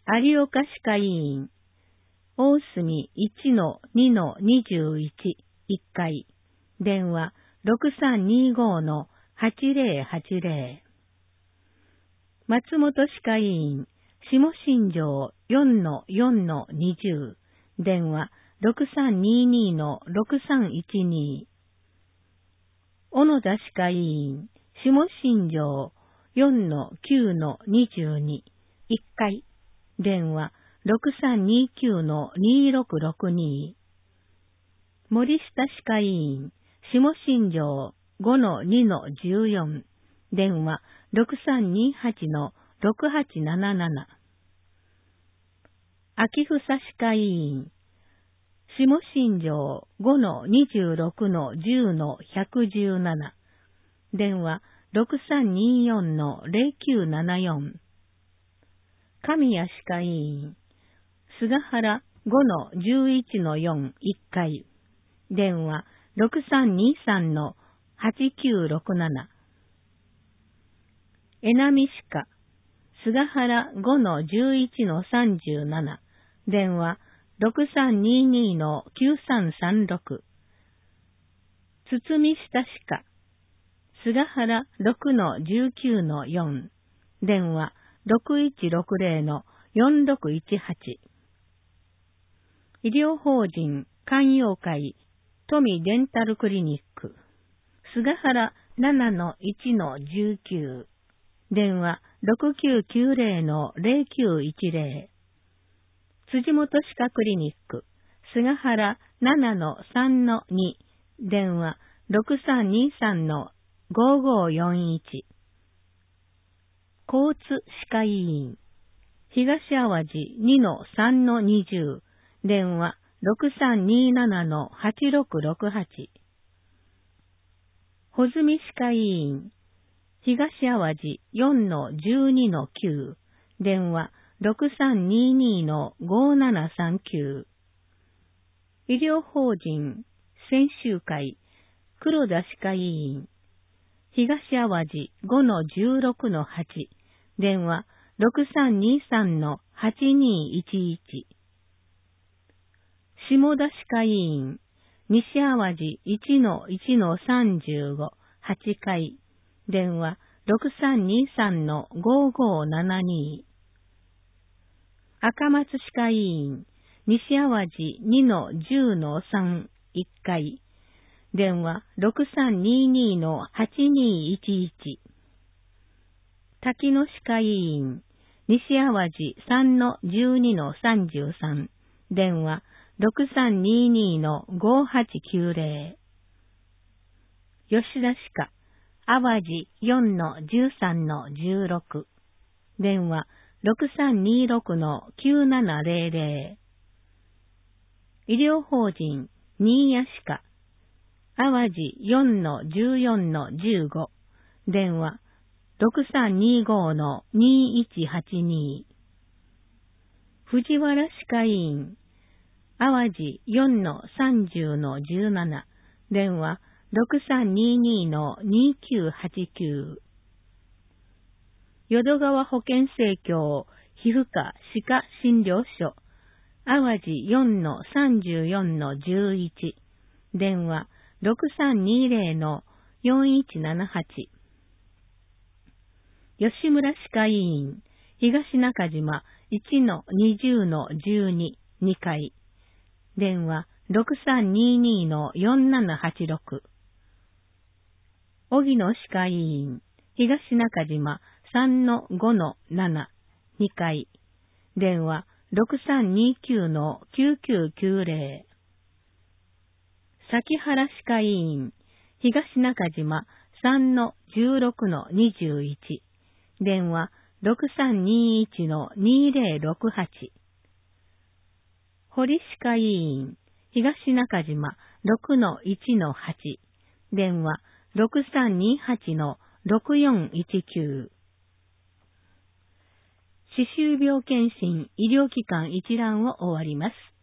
有岡歯科医院、大隅 1-2-21、1階、電話6325-8080。松本歯科医院、下新城 4-4-20、電話6322-6312。小野田歯科医院、下新城 4-9-22、1階、電話6329-2662。森下歯科医院、下新城 5-2-14、電話6328-6877。秋房歯科医院、下新城 5-26-10-117、電話6324-0974。神谷歯科医院、菅原 5-11-4、1階、電話6323-8967。江波歯科、菅原 5-11-37、電話6322-9336。堤下歯科、菅原 6-19-4、電話6160-4618。医療法人寛陽会富デンタルクリニック、菅原 7-1-19、電話6990-0910。辻元歯科クリニック、菅原 7-3-2、電話6323-5541。交通歯科医院、東淡路 2-3-20、電話6327-8668。穂積歯科医院、東淡路 4-12-9、電話6322-5739。医療法人専修会黒田歯科医院、東淡路 5-16-8、電話6323-8211。下田歯科医院、西淡路 1-1-35、8階、電話6323-5572。赤松歯科医院、西淡路 2-10-3、1階、電話6322-8211。滝野歯科医院、西淡路 3-12-33、電話6322-5890。吉田歯科、淡路 4-13-16、電話6326-9700。医療法人新谷歯科、淡路 4-14-15、電話6325-2182。藤原歯科医院、淡路 4-30-17、電話6322-2989。淀川保健生協皮膚科歯科診療所、淡路 4-34-11、電話6320-4178。吉村歯科医院、東中島 1-20-12、2階、電話6322-4786。荻野歯科医院、東中島 3-5-7、2階、電話6329-9990。崎原歯科医院、東中島 3-16-21、電話6321-2068。堀歯科医院、東中島 6-1-8、電話6328-6419。歯周病検診医療機関一覧を終わります。